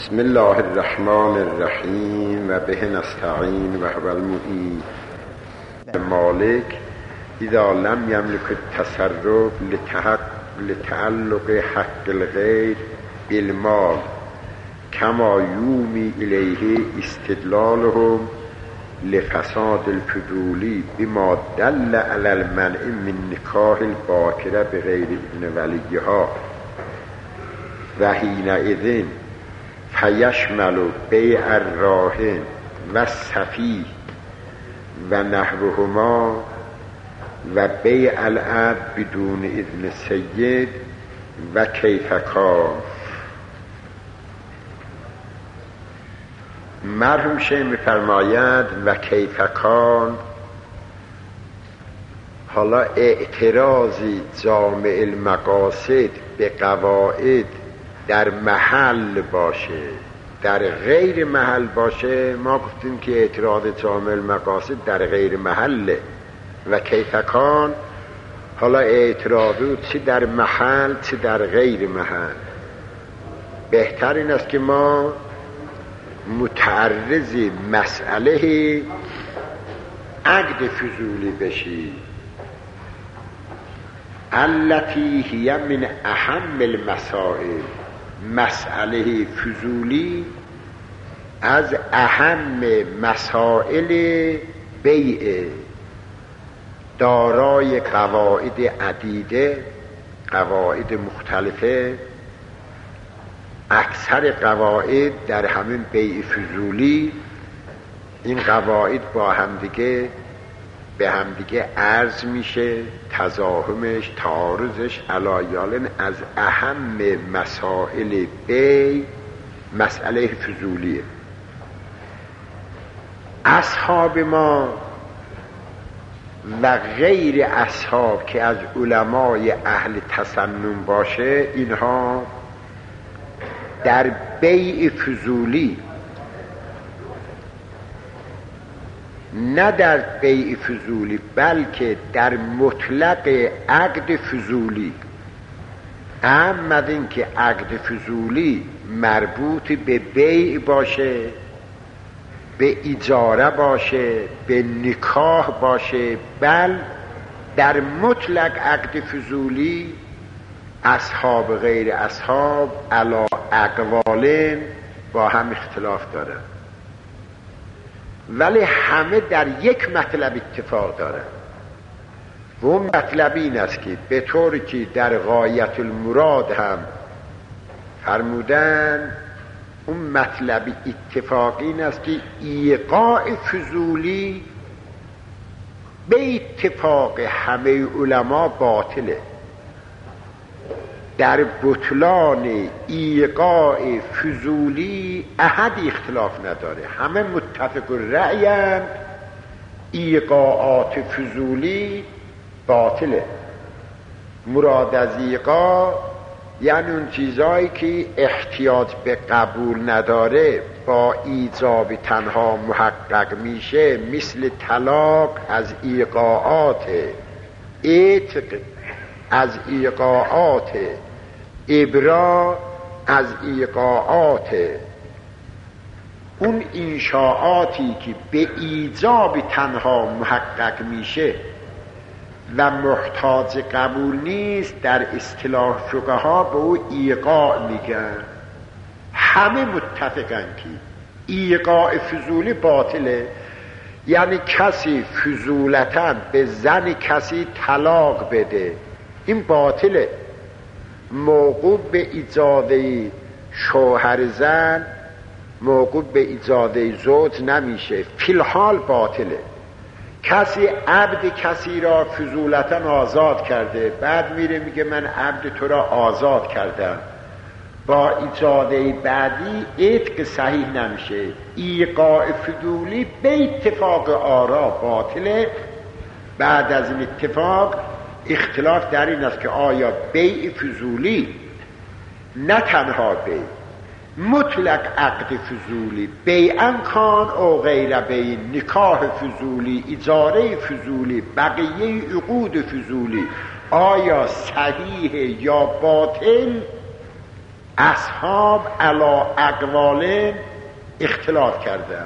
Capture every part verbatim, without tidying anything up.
بسم الله الرحمن الرحیم و به نستعین و هو المعین. مالک اذا لم یملک التصرف لتعلق حق الغیر بالمال کما یومی الیه استدلالهم لفساد الفضولی بما دل علی المنع من نکاح الباکره بغیر اذن ولیها و حینئذ فیشمل بیع الراهن و صفی و نحوهما و بیع العبد بدون اذن سید و کیف کان. مرحوم شیخ می‌فرماید و کیف کان. حالا اعتراضی جامع المقاصد به قواعد در محل باشه، در غیر محل باشه، ما گفتیم که اعتراض جامع المقاصد در غیر محله و کیف کان. حالا اعتراض چی در محل چی در غیر محل. بهتر این است که ما متعرض مسئله عقد فضولی بشی التي هي من اهم المسائل. مسئله فضولی از اهم مسائل بیع، دارای قواعد عدیده، قواعد مختلفه. اکثر قواعد در همین بیع فضولی، این قواعد با همدیگه به همدیگه عرض میشه، تزاحمش، تعارضش علایالن از اهم مسائل بیع مسئله فضولیه. اصحاب ما و غیر اصحاب که از علمای اهل تسنن باشه، اینها در بیع فضولی، نه در بیع فضولی بلکه در مطلق عقد فضولی، اما این که عقد فضولی مربوط به بیع باشه، به اجاره باشه، به نکاح باشه، بل در مطلق عقد فضولی اصحاب غیر اصحاب علی اقوالین با هم اختلاف دارن، ولی همه در یک مطلب اتفاق دارن. و اون مطلب این است که به طوری که در غایت المراد هم فرمودن، اون مطلب اتفاقی این است که ایقاع فضولی به اتفاق همه علما باطله. در بطلان ایقاع فضولی احد اختلاف نداره، همه متفق الرأی‌اند ایقاعات فضولی باطله. مراد از ایقاع یعنی اون چیزایی که احتیاج به قبول نداره، با ایجاب تنها محقق میشه، مثل طلاق از ایقاعات، عتق از ایقاعات، ابرا از ایقاعات. اون انشاءاتی که به ایجاب تنها محقق میشه و محتاج قبول نیست، در اصطلاح فقها به او ایقاع میگن. همه متفقن که ایقاع فضولی باطله. یعنی کسی فضولتاً به زن کسی طلاق بده، این باطله. موقوف به اجازه شوهر زن، موقوف به اجازه زوج نمیشه، فی الحال باطله. کسی عبد کسی را فضولتاً آزاد کرده، بعد میره میگه من عبد تو را آزاد کردم، با اجازه بعدی عتق صحیح نمیشه. ایقاع فضولی به اتفاق آرا باطله. بعد از این اتفاق اختلاف در این است که آیا بیع فضولی، نه تنها بیع، مطلق عقد فضولی، بیعن کان او غیر بیع، نکاح فضولی، اجاره فضولی، بقیه عقود فضولی، آیا صحیح یا باطل، اصحاب علا اقوال اختلاف کردن.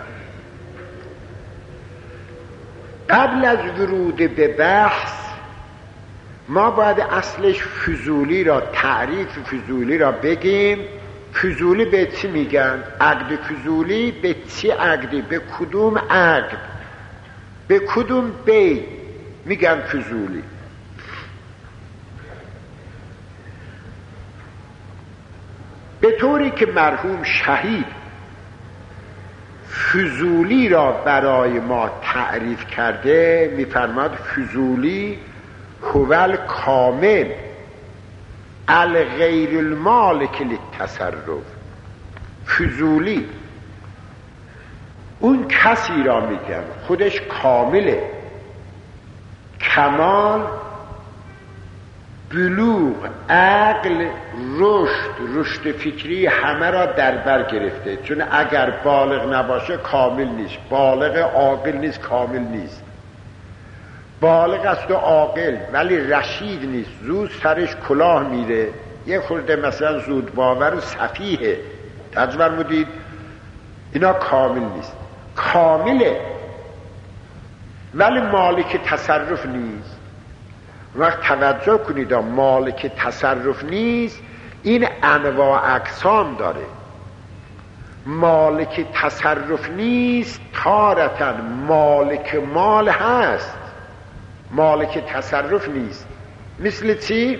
قبل از ورود به بحث ما باید اصلش فضولی را، تعریف فضولی را بگیم. فضولی به چی میگن؟ عقد فضولی به چی عقدی؟ به کدوم عقد؟ به کدوم بی میگن فضولی؟ به طوری که مرحوم شهید فضولی را برای ما تعریف کرده، میفرماد فضولی هو کامل الغیر المالک للتصرف. فضولی اون کسی را میگن خودش کامله، کمال، بلوغ، عقل، رشد، رشد فکری همه را در بر گرفته. چون اگر بالغ نباشه کامل نیست، بالغ عاقل نیست، کامل نیست. بالغ است و عاقل ولی رشید نیست، زود سرش کلاه میره، یه خورده مثلا زود باور و سفیه، تجبر مدید، اینا کامل نیست. کامله ولی مالک تصرف نیست. وقت توجه کنید، مالک تصرف نیست این انواع اقسام داره. مالک تصرف نیست تارتاً مالک مال هست، مالک تصرف نیست. مثل چی؟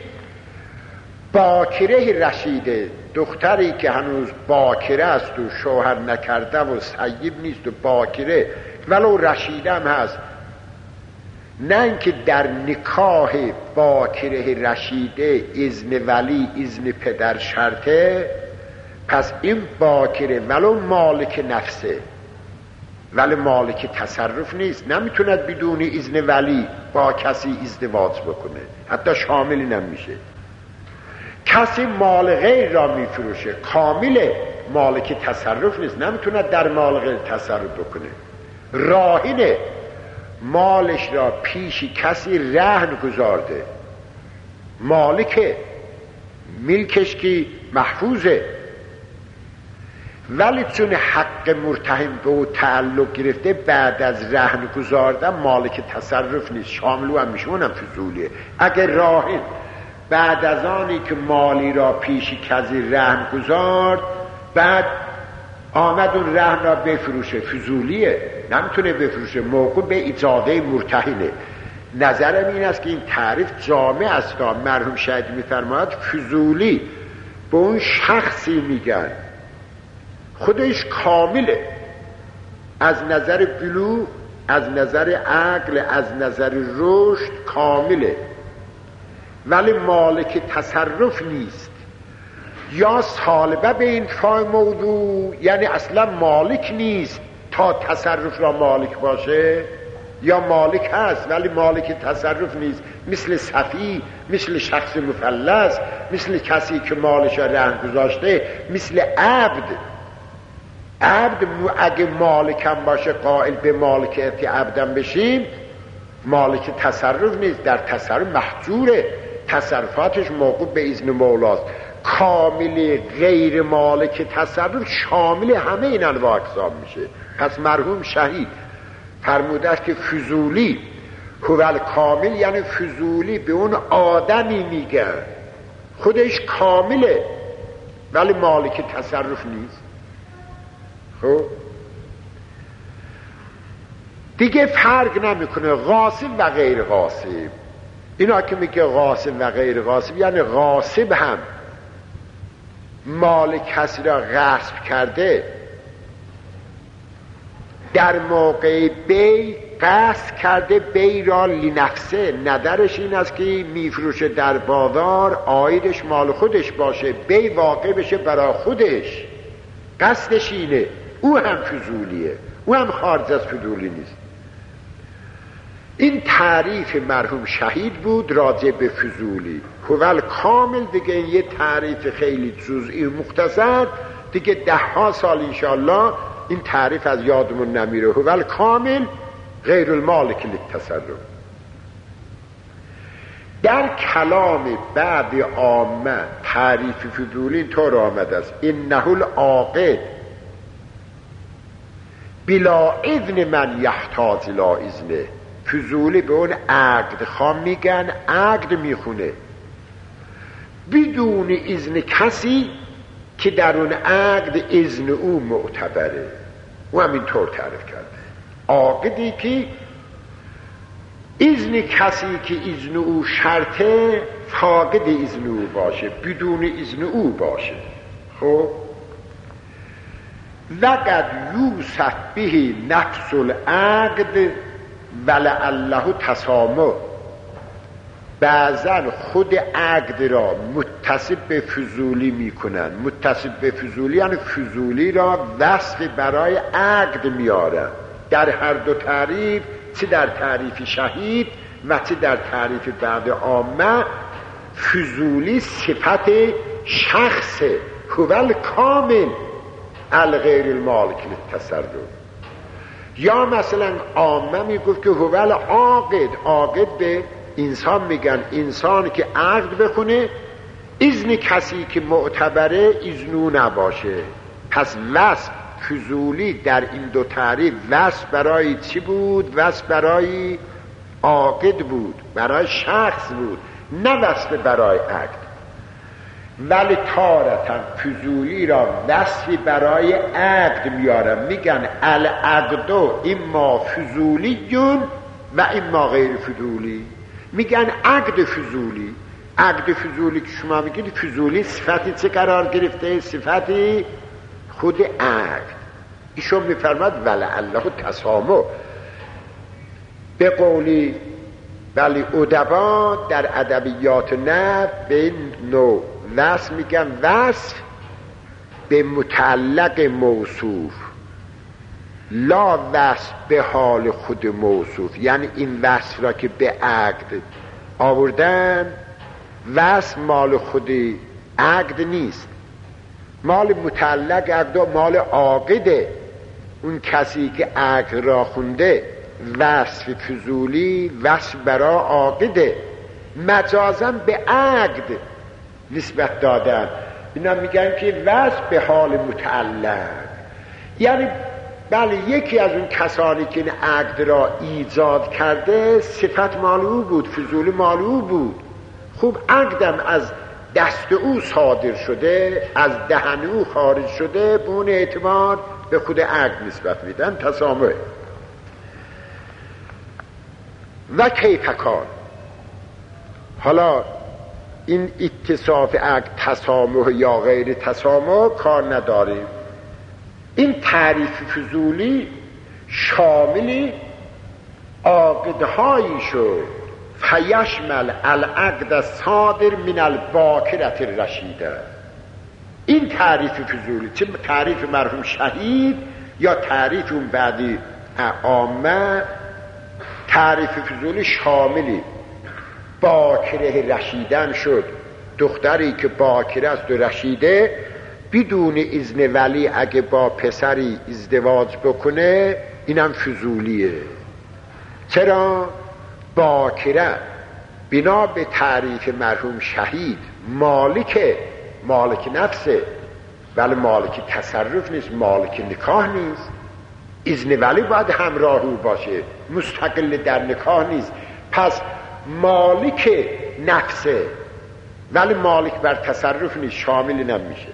باکره رشیده، دختری که هنوز باکره است و شوهر نکرده و سیب نیست و باکره ولو رشیده هم هست، نه اینکه در نکاح باکره رشیده اذن ولی اذن پدر شرطه، پس این باکره ولو مالک نفسه ولی مالک تصرف نیست، نمیتوند بدون اذن ولی با کسی ازدواج بکنه، حتی شاملی نمیشه. کسی مال غیر را میفروشه، کامل مالک تصرف نیست، نمیتوند در مال غیر تصرف بکنه. راهینه، مالش را پیشی کسی رهن گذارده، مالک ملکش کی محفوظه، ولی چون حق مرتهن به او تعلق گرفته بعد از رهن گذاردن مالک تصرف نیست، شاملو هم میشه، اونم فضولیه. اگر راهن بعد از آنی که مالی را پیشی کسی رهن گذارد بعد آمد اون رهن را بفروشه، فضولیه، نمیتونه بفروشه، موقوف به اجازه مرتهنه. نظرم این است که این تعریف جامع است. مرحوم شهید میفرماید فضولی به اون شخصی میگن خودش کامله، از نظر بلوغ، از نظر عقل، از نظر رشد کامله ولی مالک تصرف نیست. یا سالبه به این فای موضوع، یعنی اصلا مالک نیست تا تصرف را مالک باشه، یا مالک هست ولی مالک تصرف نیست، مثل صفی، مثل شخص مفلس، مثل کسی که مالش را رهن گذاشته، مثل عبد. عبد اگه مالکم باشه قائل به مالکیت عبدم بشیم، مالک تصرف نیست، در تصرف محجوره، تصرفاتش موقوف به اذن مولاست. کامل غیر مالک تصرف شامل همه این انواع اقسام میشه. پس مرحوم شهید فرموده است که فضولی هو کامل، یعنی فضولی به اون آدمی میگه خودش کامله ولی مالک تصرف نیست. خب دیگه فرق نمیکنه غاصب و غیر غاصب. اینا که میگه غاصب و غیر غاصب یعنی غاصب هم مال کسی را غصب کرده، در موقع بی قصد کرده بی را لنفسه، ندرش این است که میفروشه در بازار آیدش مال خودش باشه، بی واقع بشه برای خودش، قصدش اینه. او هم فضولیه، او هم خارج از فضولی نیست. این تعریف مرحوم شهید بود راجع به فضولی. هو کامل دیگه این یه تعریف خیلی جزئی مختصر، دیگه ده ها سال انشاءالله این تعریف از یادمون نمیره. هو کامل غیر المالک للتصرف. در کلام بعد عامه تعریف فضولی اینطور آمده است: انه العاقد بلا اذن من یحتاج الی اذنه. فضولی به اون عقد خام میگن، عقد میخونه بدون اذن کسی که در اون عقد اذن او معتبره. او هم اینطور تعریف کرده: عاقدی که اذن کسی که اذن او شرطه فاقد اذن او باشه، بدون اذن او باشه. خب لقد یوصف به نفس العقد ولعله تسامح. بعضا خود عقد را متصف به فضولی میکنن. متصف به فضولی یعنی فضولی را وصف برای عقد میارن. در هر دو تعریف، چه در تعریف شهید و چه در تعریف بعد عامه، فضولی صفت شخص هو کامل الغیر المالک للتصرف. یا مثلا عامه میگفت که هو العاقد، عاقد به انسان میگن انسان که عقد بکنه اذن کسی که معتبره اذنو نباشه. پس وصف فضولی در این دو تعریف وصف برای چی بود؟ وصف برای عاقد بود، برای شخص بود، نه وصف برای عقد. ولی تارتن فضولی را وصفی برای عقد میارن، میگن العقد اما فضولیون و اما غیر فضولی. میگن عقد فضولی. عقد فضولی که شما میگید فضولی صفتی چه قرار گرفته؟ صفتی خود عقد. ایشون میفرماد ولعله تسامح. به قولی ولی ادبا در ادبیات نحو به این نوع وصف میگن وصف به متعلق موصوف، لا وصف به حال خود موصوف. یعنی این وصف را که به عقد آوردن، وصف مال خود عقد نیست، مال متعلق عقد و مال عاقده. اون کسی که عقد را خونده وصف فضولی وصف برای عاقده، مجازا به عقد نسبت دادن. اینا میگن که وصف به حال متعلق، یعنی بله یکی از اون کسانی که این عقد را ایجاد کرده صفت مال او بود، فضولی مال او بود. خوب عقدم از دست او صادر شده، از دهن او خارج شده، به اون اعتبار به خود عقد نسبت میدن. تسامح. و کیف کان. حالا این اتصاف عقد تسامح یا غیر تسامح کار نداریم. این تعریف فضولی شامل عاقدهایی شد فیشمل العقد صادر من الباکرة الرشیده. این تعریف فضولی، چه تعریف مرحوم شهید یا تعریف اون بعدی عامه، تعریف فضولی شاملی باکره رشیدن شد. دختری که باکره است و رشیده بدون اذن ولی اگه با پسری ازدواج بکنه اینم فضولیه. چرا؟ باکره بنا به تعریف مرحوم شهید مالک مالک نفسه، ولی مالک تصرف نیست، مالک نکاح نیست. اذن ولی باید همراه او باشه، مستقل در نکاح نیست. پس مالک نفسه ولی مالک بر تصرف نیست، شامل نمیشه.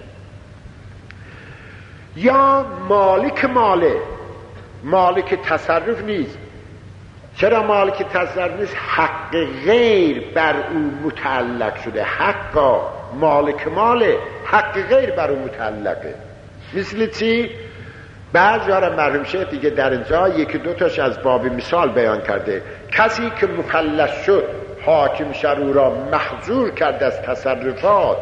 یا مالک ماله، مالک تصرف نیست. چرا مالک تصرف نیست؟ حق غیر بر او متعلق شده. حقا مالک ماله، حق غیر بر او متعلقه. مثل چی؟ بعضی ها را مرحوم شیخ دیگه در اینجا یکی دو تاش از باب مثال بیان کرده. کسی که مخلص شد حاکم شر او را محظور کرد از تصرفات،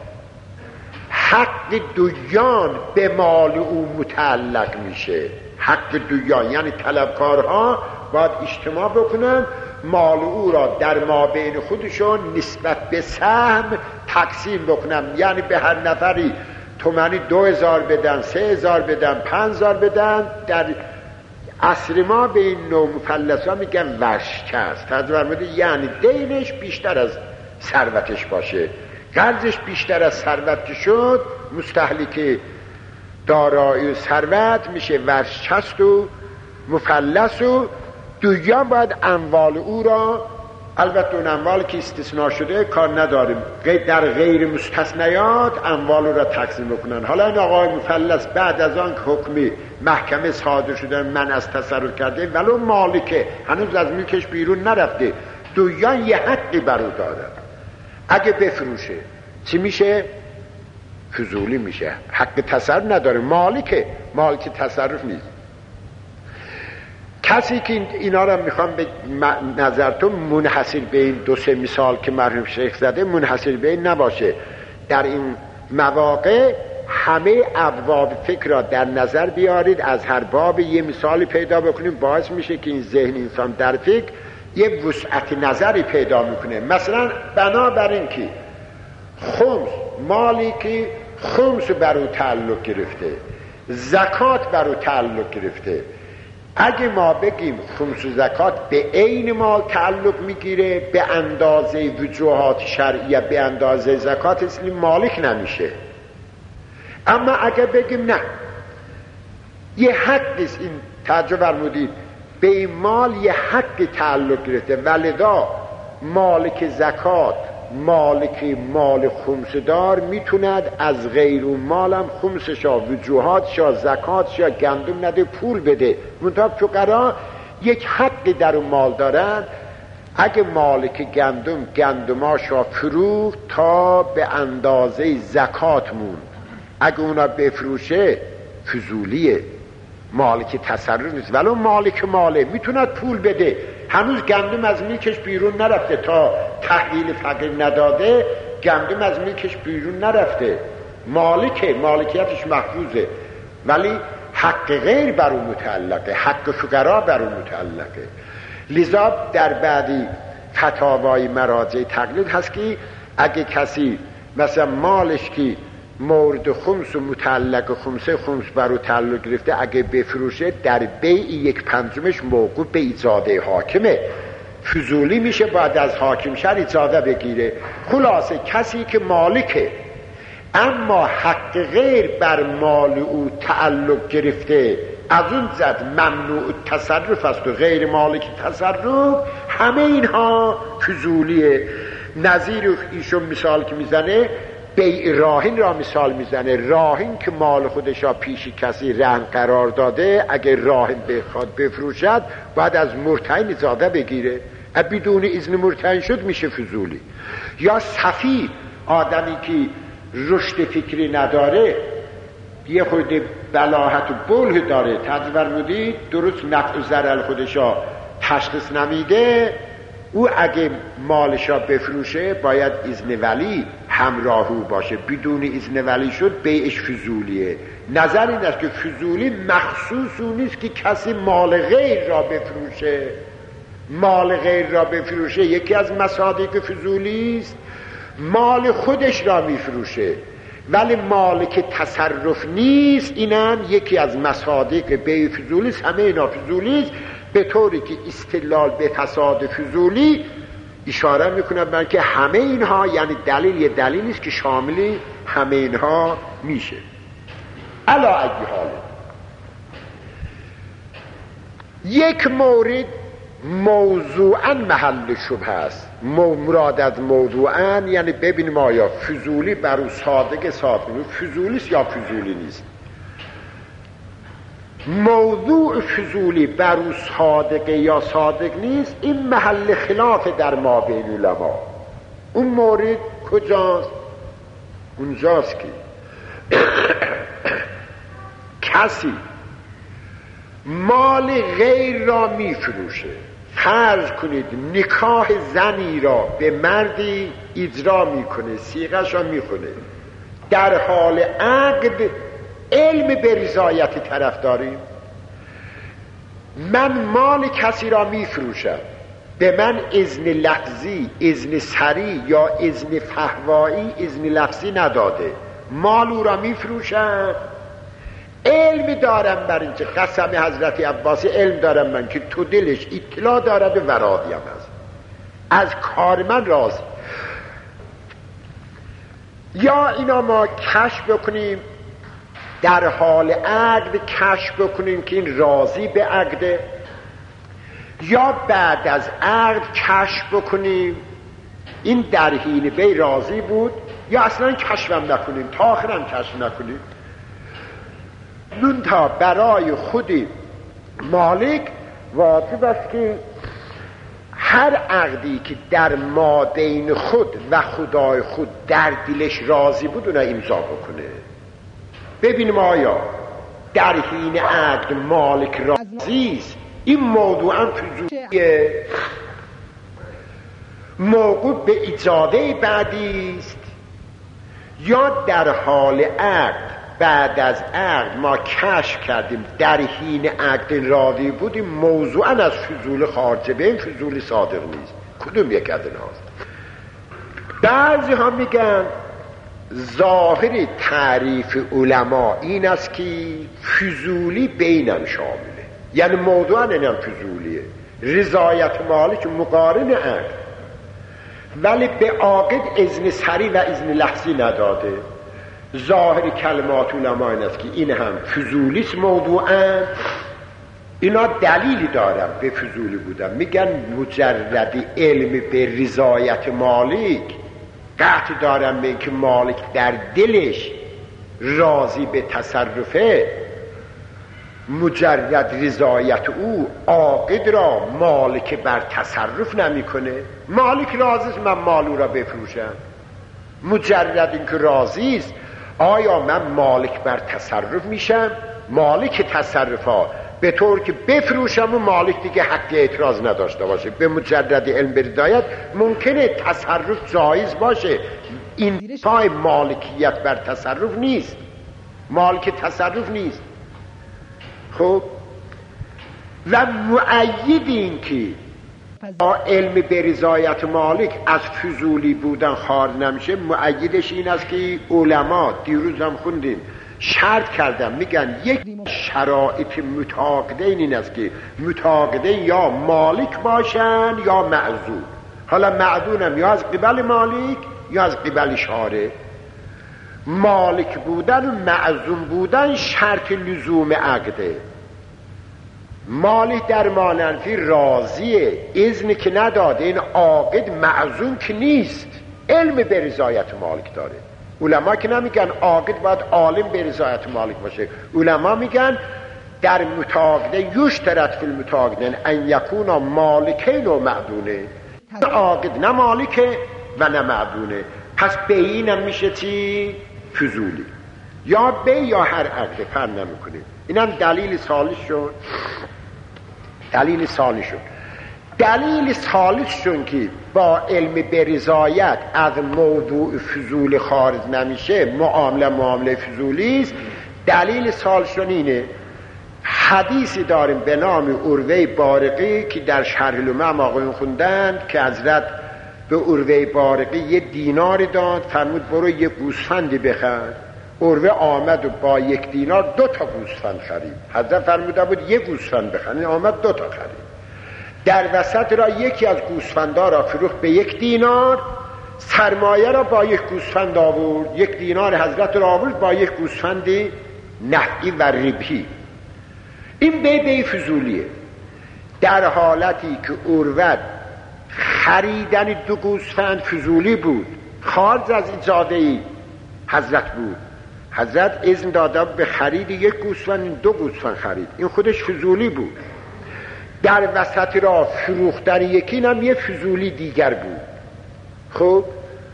حق دویان به مال او متعلق میشه. حق دویان یعنی طلبکارها باید اجتماع بکنن، مال او را در مابین خودشون نسبت به سهم تقسیم بکنن. یعنی به هر نفری تومنی دو هزار بدن، سه هزار بدن، پنج هزار بدن، در اصر ما به این نوع مفلسا میگن ورشکه است. ترجمه یعنی دینش بیشتر از ثروتش باشه، قرضش بیشتر از ثروت شد، مستهلک دارایی و ثروت میشه ورشکست و مفلس. و دویان باید اموال او را، البته اون اموال که استثناء شده کار نداریم، در غیر مستثنیات اموال را تقسیم بکنن. حالا این آقای مفلس بعد از آن که حکم محکمه صادر شده من از تصرف کرده ولو مالکه هنوز از ملکش بیرون نرفته، دویان یه حقی برو دارن. اگه بفروشه چی میشه؟ فضولی میشه، حق تصرف نداره، مالکه، مالک تصرف نیست. کسی که اینا را میخوام به نظرتون منحصر به این دو سه مثال که مرحوم شیخ زده منحصر به این نباشه. در این مواقع همه ابواب فکر را در نظر بیارید، از هر باب یه مثالی پیدا بکنید، باعث میشه که این ذهن انسان در فکر یه وسعت نظری پیدا میکنه. مثلا بنابراین که خمس، مالی که خمس بر او تعلق گرفته، زکات بر او تعلق گرفته، اگه ما بگیم خمس و زکات به عین مال تعلق میگیره به اندازه وجوهات شرعیه، به اندازه زکات، اصلی مالک نمیشه. اما اگه بگیم نه یه حقیست، این توجه فرمودید، به این مال یه حق تعلق گرفته، ولذا مالک زکات، مالک مال خمسدار میتوند از غیر اون مالم خمسشا، وجوهاتشا، زکاتشا، گندم نده، پول بده. منتها فقرا یک حقی در اون مال دارن. اگه مالک گندم گندماشا فروخت تا به اندازه زکات موند، اگه اونا بفروشه فضولیه، مالک تصرف نیست، ولو مالک ماله میتوند پول بده، هنوز گندم از ملکش بیرون نرفته، تا تحویل فقیر نداده گندم از ملکش بیرون نرفته، مالکه، مالکیتش محفوظه، ولی حق غیر بر اون متعلقه، حق فقرا بر اون متعلقه. لذا در بعدی فتاوای مراجع تقلید هست که اگه کسی مثلا مالش که مورد خمس و متعلق خمسه خمس برو تعلق گرفته، اگه بفروشه در بیع یک پنجمش موقوف به ایجاده حاکمه، فضولی میشه، باید از حاکم شر ایجاده بگیره. خلاصه کسی که مالکه اما حق غیر بر مال او تعلق گرفته، از اون زد ممنوع تصرف است و غیر مالک تصرف، همه اینها فضولیه. نظیر ایشون مثال که میزنه بیع راهن را مثال میزنه. راهن که مال خودشا پیش کسی رهن قرار داده، اگر راهن بخواد بفروشد باید از مرتهن اجازه بگیره، بدون اذن مرتهن شد میشه فضولی. یا سفیه، آدمی که رشد فکری نداره، یه خود بلاحت و بله داره، تدبیر مودید درست نفع و ضرر خودشا تشخیص نمیده، او اگه مالشا بفروشه باید اذن ولی همراه او باشه، بدون اذن ولی شد بیعش فضولیه. نظر این است که فضولی مخصوص اون نیست که کسی مال غیر را بفروشه، مال غیر را بفروشه یکی از مصادیق فضولی است، مال خودش را میفروشه ولی مال که تصرف نیست اینم یکی از مصادیق بیع فضولی است. همه اینا فضولی است، به طوری که استدلال به فساد فضولی اشاره میکنه بر که همه اینها، یعنی دلیل یه دلیلی است که شامل همه اینها میشه. علا ای حال یک مورد موضوعا محل شبه است. مراد از موضوعا یعنی ببینیم آیا فضولی بر او صادق صادق فضولی است یا فضولی نیست. موضوع فضولی بر او صادق یا صادق نیست، این محل خلاف در ما بین علما. اون مورد کجاست؟ اونجاست که کسی مال غیر را میفروشه، فرض کنید نکاح زنی را به مردی اجرا میکنه، صیغه‌ش را میکنه، در حال عقد علم به رضایت طرف داریم، من مال کسی را میفروشم، به من اذن لفظی، اذن سری یا اذن فهوایی، اذن لفظی نداده، مال او را میفروشم، علم دارم بر اینکه قسم حضرت عباسی علم دارم من که تو دلش اطلاع دارد و راضیم هست، از کار من راضی. یا اینا ما کشف بکنیم در حال عقد، کشف بکنیم که این راضی به عقده، یا بعد از عقد کشف بکنیم این در حین بی راضی بود، یا اصلا کشفم نکنیم تا آخرم کشف نکنیم. منتها برای خود مالک واجب است که هر عقدی که در مابین خود و خدای خود در دلش راضی بود اونها امضا بکنه. ببینیم آیا در حین عقد مالک راضی است، این موضوعا فضولیه، موقوف به اجازه بعدی است، یا در حال عقد بعد از عقد ما کشف کردیم در حین عقد راضی بودیم، موضوعا از فضول خارجه، به این فضول صادق نیست. کدوم یک از اینهاست؟ بعضی ها میگن ظاهر تعریف علما این است که فضولی بینم شامله، یعنی موضوعا اینم فضولیه، رضایت مالک مقارن عقد، ولی به عاقد اذن سری و اذن لحظی نداده. ظاهر کلمات علما این است که این هم فضولیست موضوعا. اینا دلیلی دارن به فضولی بودن، میگن مجرد علم به رضایت مالک قطع دارن به اینکه مالک در دلش راضی به تصرفه، مجرد رضایت او عاقد را مالک بر تصرف نمیکنه. مالک راضی است من مال او را بفروشم، مجرد اینکه راضی است آیا من مالک بر تصرف میشم؟ مالک تصرف ها به طور که بفروشم و مالک دیگه حق اعتراض نداشته باشه. به مجرد علم به رضایت ممکنه تصرف جایز باشه، این پای مالکیت بر تصرف نیست، مالک تصرف نیست. خب و مؤید این که با علم به رضایت مالک از فضولی بودن خارج نمیشه، مؤیدش این است که علما دیروز هم خوندیم شرط کردن، میگن یک شرایط متعاقدین این است که متعاقدین یا مالک باشن یا معذور. حالا معذورم یا از قبل مالک یا از قبل شارع. مالک بودن و معذور بودن شرط لزوم عقده. مالک در ماننفی راضیه، اذن که نداده، این عاقد معزوم که نیست، علم به رضایت مالک داره. علما که نمیگن عاقد باید عالم به رضایت مالک باشه، علما میگن در متعاقده یشترط فی المتعاقدین ان یکونا مالکین و معدونه، عاقد نه مالکه و نه معدونه. پس به اینم میشه چی؟ فضولی، یا به یا هر عقد فرق نمیکنه. اینم دلیل ثالث شد. دلیل ثالث شد دلیل ثالث شد که با علم به رضایت از موضوع فضول خارج نمیشه، معامله معامله فضولی است. دلیل ثالث شد اینه، حدیثی داریم به نام عروه بارقی که در شرح لمعم آقایون خوندن که حضرت به عروه بارقی یه دینار داد، فرمود برو یه گوسفندی بخر. عروه آمد و با یک دینار دو تا گوسفند خرید. حضرت فرموده بود یک گوسفند بخرید، آمد دو تا خرید. در وسط را یکی از گوسفندا را فروخت به یک دینار، سرمایه را با یک گوسفند آورد، یک دینار حضرت را آورد با یک گوسفند نفعی و ربحی. این بی بی فضولیه. در حالتی که عروه خریدن دو گوسفند فضولی بود، خارج از اجازه حضرت بود، حضرت اذن داده به خرید یک گوسفند، دو گوسفند خرید، این خودش فضولی بود. در وسط را فروختن یکی هم یه فضولی دیگر بود. خب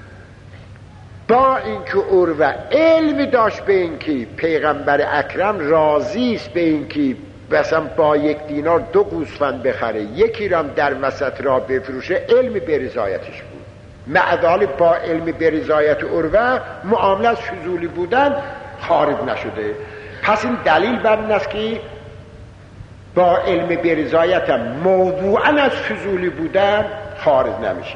با اینکه عروه علم داشت به اینکه پیغمبر اکرم راضی است به اینکه مثلا با یک دینار دو گوسفند بخره، یکی را در وسط را بفروشه، علم به رضایتش بود. معدال با علم به رضایت عروه معامله از فضولی بودن خارج نشده. پس این دلیل بر این است که با علم به رضایت هم موضوعا از فضولی بودن خارج نمیشه.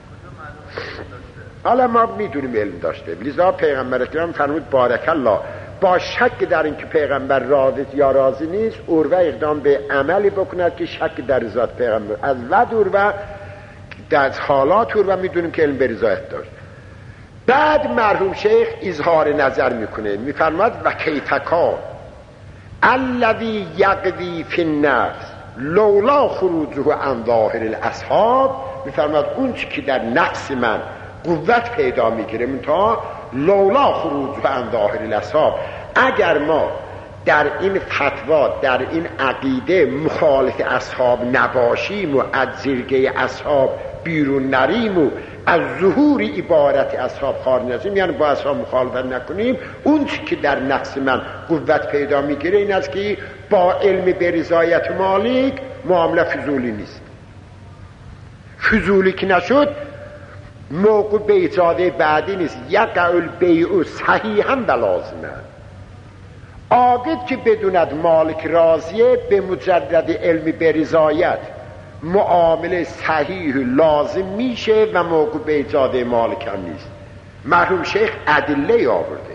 حالا ما میدونیم علم داشته، لذا پیغمبر اکرم فرمود بارک الله با شک در اینکه پیغمبر راضی یا راضی نیست، عروه اقدام به عملی بکند که شک در رضایت پیغمبر. از ود عروه در حالات عروه میدونیم که علم به رضایت داشت. بعد مرحوم شیخ اظهار نظر میکنه، میفرماد و کیفکان الذی یقضی فی النفس لولا خروجه عن ظاهر الاصحاب، میفرماد اون چی که در نفس من قوت پیدا میگیره منتها لولا خروجه عن ظاهر الاصحاب، اگر ما در این فتوا در این عقیده مخالف اصحاب نباشیم و از زیرگه اصحاب بیرون نریم و از ظهور عبارت اصحاب خارج نشیم، یعنی با اصحاب مخالفت نکنیم، اون چی که در نفس من قوت پیدا میگیره این است که با علم به رضایت مالک معامله فضولی نیست. فضولی که نشد موقع بیعزاده بعدی نیست. یقع البیع صحیحا و لازما، عاقد که بدوند مالک راضیه به مجرد علم به رضایت معامله صحیح لازم میشه و موقع به ایجاد مالک هم نیست. مرحوم شیخ ادله آورده.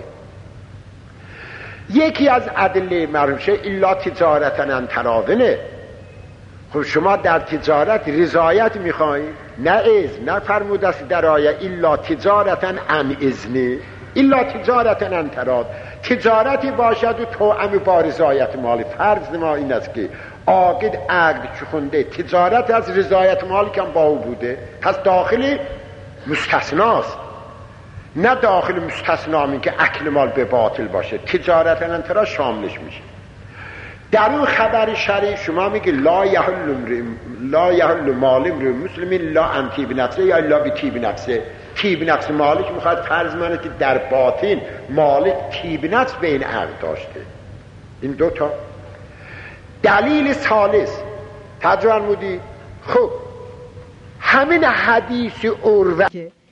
یکی از ادله مرحوم شیخ الا تجارتا عن تراضین. خب شما در تجارت رضایت میخواهید؟ نه اذن، نه فرموده است در آیه الا تجارتا عن اذن، الا تجارتا عن تراض. تجارتی باشد و توأم با رضایت مالک. فرض ما این است که عاقد عقد خونده تجارت از رضایت مالک هم با او بوده، پس داخل مستثناست، نه داخل مستثنا می که اکل مال به باطل باشه. تجارت انترا شاملش میشه. در اون خبر شریف شما میگه لا یحل لا یحل مال امرئ مسلم لا ان طیب نفسه یا الا بطیب نفسه. طیب نفس مالک میخواد فرض منه که در باطن مالک طیب نفس بین عقد داشته. این دو تا دلیل ثالث تجربه مودی. خب همین حدیث عروه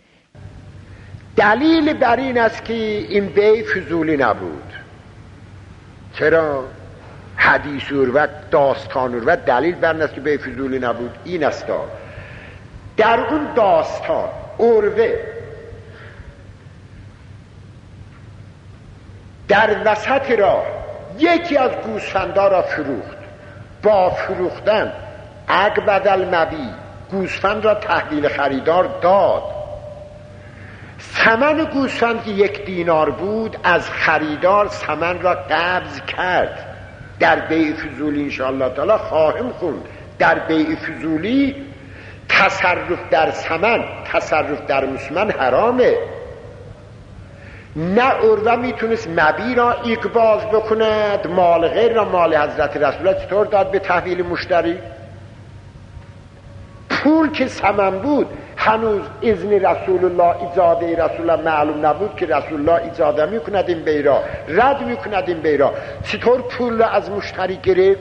دلیل بر این است که این بیع فضولی نبود. چرا؟ حدیث عروه، داستان عروه دلیل بر این است که بیع فضولی نبود. این است در اون داستان عروه در وسط راه یکی از گوسفندا را فروخت. با فروختن عقب المبیع گوسفند را تحویل خریدار داد. ثمن گوسفند که یک دینار بود از خریدار ثمن را قبض کرد. در بیع فضولی انشاءالله تعالی خواهم خوند. در بیع فضولی تصرف در ثمن، تصرف در مسمن حرامه. نه عروه میتونست مبیع را اقباض بکند، مال غیر را مال حضرت رسول الله چطور داد به تحویل مشتری؟ پول که ثمن بود هنوز اذن رسول الله، اجازه رسول الله معلوم نبود که رسول الله اجازه میکند این بیع را، رد میکند این بیع را. چطور پول را از مشتری گرفت؟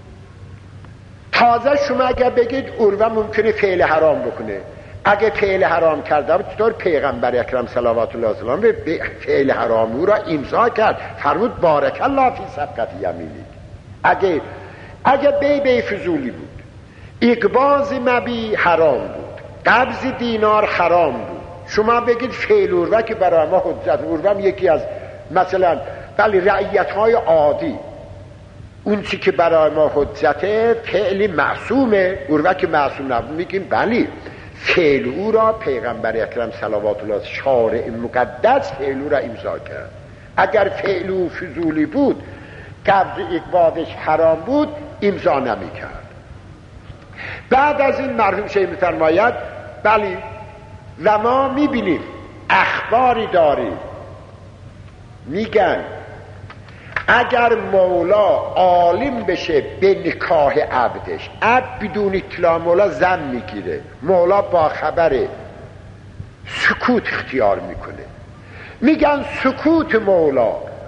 تازه شما اگر بگید عروه ممکنه فعل حرام بکنه، اگه فعل حرام کرده بود چطور پیغمبر اکرم صلوات الله علیه و آله به فعل حرام او را امضا کرد؟ فرمود بارک الله فی صفقت یمینی. اگه اگه بیع بیع فضولی بود، اقباض مبیع حرام بود، قبض دینار حرام بود، شما بگید فعل عروه که برای ما حجت. عروه یکی از مثلا بلی رعیت های عادی، اون چی که برای ما حجته فعل معصومه. عروه که معصوم نبود میگیم بلی فعل او را پیغمبر اکرم صلوات الله شارع مقدس فعل او را امضا کرد. اگر فعل او فضولی بود، قبض اقباضش حرام بود، امضا نمی کرد. بعد از این مرحوم شیخ می‌فرماید بلی و ما میبینیم اخباری داریم میگن اگر مولا عالم بشه به نکاح عبدش، عبد بدون اطلاع مولا زن میگیره، مولا با خبر سکوت اختیار میکنه. میگن سکوت مولا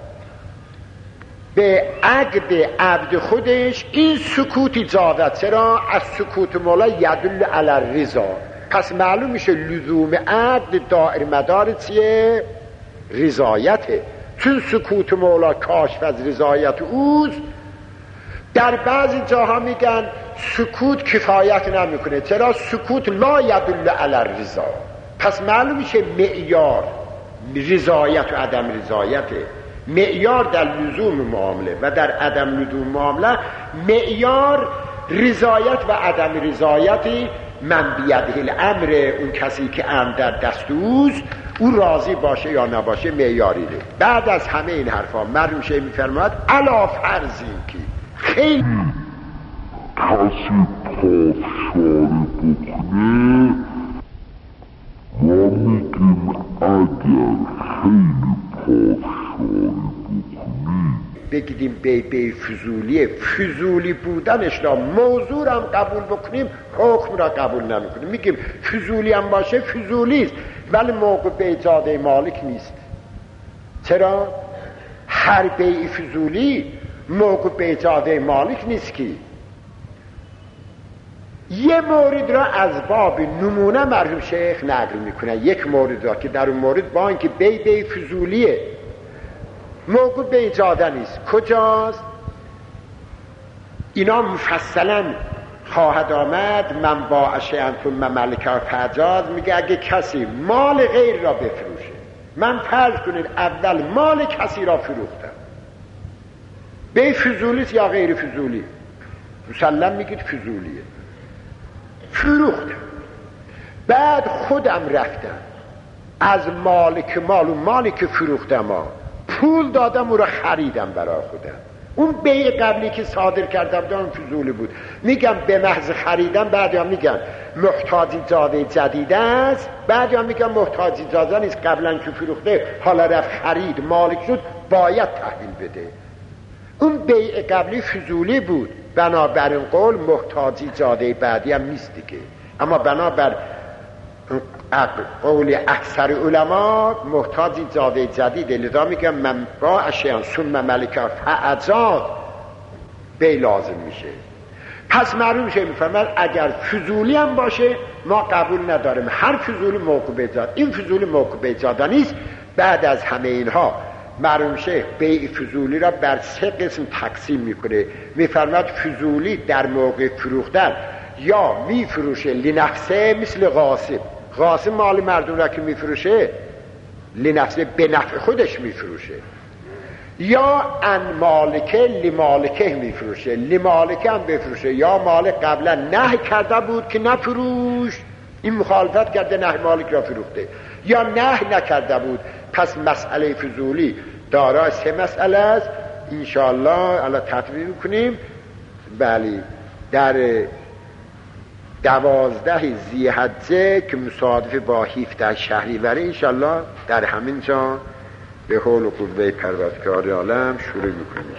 به عقد عبد خودش این سکوت اجازت. چرا؟ از سکوت مولا یدل علی الرضا. پس معلوم میشه لزوم عقد دائر مدار چیه؟ رضایته. چون سکوت مولا کاشف از رضایت اوست. در بعضی جاها میگن سکوت کفایت نمیکنه. چرا؟ سکوت لا یدل علی الرضا. پس معلوم میشه معیار رضایت و عدم رضایته. معیار در لزوم معامله و در عدم لزوم معامله، معیار رضایت و عدم رضایتی من بیده الامر، اون کسی که امر در دست اوست، او راضی باشه یا نباشه معیاری ده. بعد از همه این حرفا مرحوم شیخ میفرماید علا فرض این که خیلی کسی پافشاری بکنه ما میگیم اگر خیلی پافشاری بکنی بگیدیم بی بی فضولیه، فضولی بودنش را موضوع هم قبول بکنیم حکم را قبول نمیکنیم، میگیم فضولی هم باشه فضولیست ولی موقع بیجاده مالک نیست. چرا؟ هر بی فضولی موقع بیجاده مالک نیست. که یه مورد را از باب نمونه مرحوم شیخ نقل میکنه، یک مورد را که در اون مورد با اینکه بی بی فضولیه موقع به ایجاده نیست. کجاست؟ اینا مفصلا خواهد آمد. من با اشیان ثم ملک فجاز میگه اگه کسی مال غیر را بفروشه، من فرض کنید اول مال کسی را فروختم، به فضولیست یا غیر فضولی؟ مسلم میگید فضولیه. فروختم، بعد خودم رفتم از مالک مال و مالک فروختم ها پول دادم او را خریدم برای خودم. اون بیع قبلی که صادر کردم دارم فضولی بود. میگم به محض خریدم، بعد یا میگم محتاجی جاده جدید است، بعد یا میگم محتاجی جاده نیست، قبلا که فروخته حالا رفت خرید مالک شد باید تحویل بده. اون بیع قبلی فضولی بود، بنابر این قول محتاجی جاده بعدی هم نیست دیگه. اما بنابر قول اکثر علما محتاجی جاده جدید، لذا میگم من با اشیان ثم ملک فجاز بی لازم میشه. پس معلوم میشه میفهمد اگر فضولی هم باشه ما قبول نداریم، هر فضولی موقوف ایجاد، این فضولی موقوف ایجاد نیست. بعد از همه اینها معلوم شه بیع فضولی را بر سه قسم تقسیم میکنه. میفرماد فضولی در موقع فروختن یا میفروشه لنفسه، مثل غاصب. غاصب مال مردم را که میفروشه لنفسه به نفع خودش میفروشه، یا ان مالکه لمالکه میفروشه، لمالکه هم بفروشه، یا مالک قبلا نهی کرده بود که نفروش، این مخالفت کرده نهی مالک را فروخته، یا نهی نکرده بود. پس مسئله فضولی دارای سه مسئله است. انشاءالله الان تطبیق کنیم. بله، در دوازده ذی‌حجه که مصادف با هفده شهریور انشاءالله در همین جا به حول و قوه پروردگار عالم شروع میکنیم.